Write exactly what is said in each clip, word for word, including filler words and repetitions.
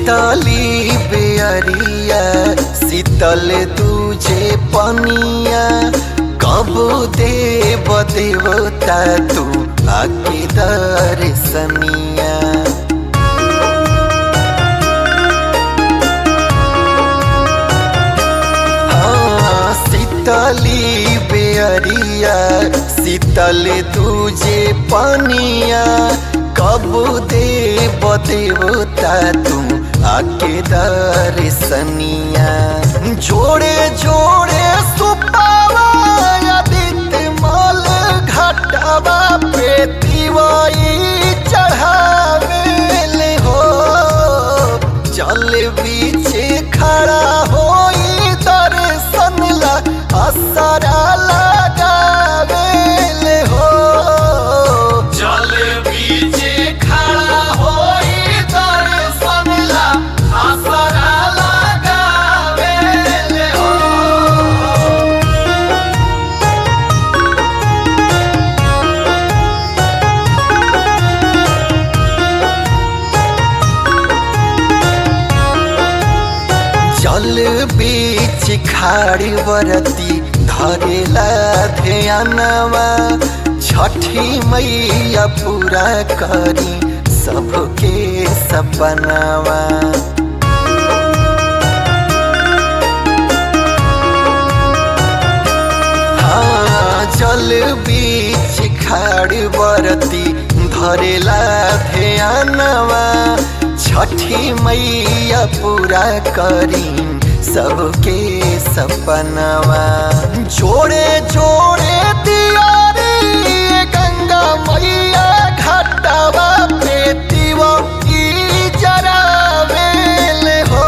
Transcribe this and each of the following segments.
शीतली बेअरिया शीतल तुझे पनिया कब देव देवता तू आके दर्शनिया। हाँ शीतली बेअरिया शीतल तुझे पनिया कब देव देवता तू आके दर्शनिया। जोड़े जोड़े सुपावा आदित्य मल घाटवा पे तिवाई चढ़ावेले हो। जल बीचे खड़ा होई दर्शन ला असरा लगावेले हो। जल बीचे खड़ा होई दर्शन ला असरा लगावेले हो। जल बीच खाड़ी बरती धरेला ध्यानवा छठी मैया पूरा करी सबके सपनावा। हाँ जल बीच खाड़ी बरती धरेला ध्यानवा छठी मैया पूरा करी सबके सपनावा। जोड़े जोड़े दियारी गंगा मैया घाटवा पे तिवाई जरावेले हो।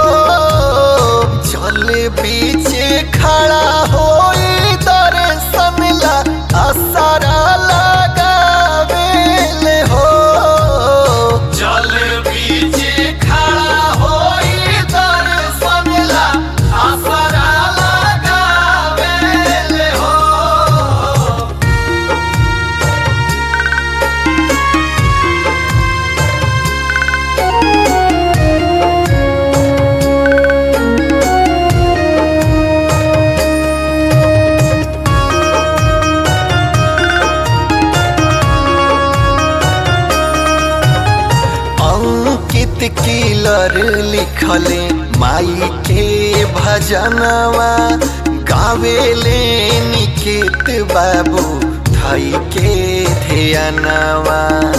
जल बीचे खड़ा होई दर्शन ला असरा लगावेले हो। जल बीचे खड़ा होई दर्शन ला असरा लगावेले हो। अंकित किलर लिखले माई के भजनवा गावेले निकेत बाबू थई के ध्यानवा।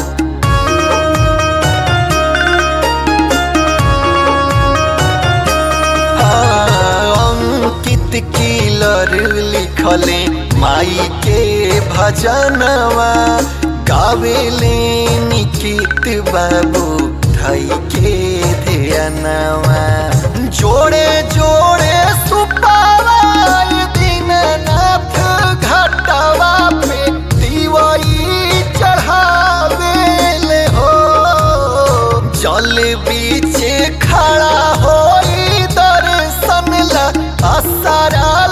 अंकित किलर लिखले माई के भजनवा गावेले निकेत बाबू थई के ध्यानवा। जोड़े जोड़े सुपावा दीननाथ घाटवा पे तिवाई चढ़ावेले हो। जल बीचे खड़ा होई दर्शन ला असरा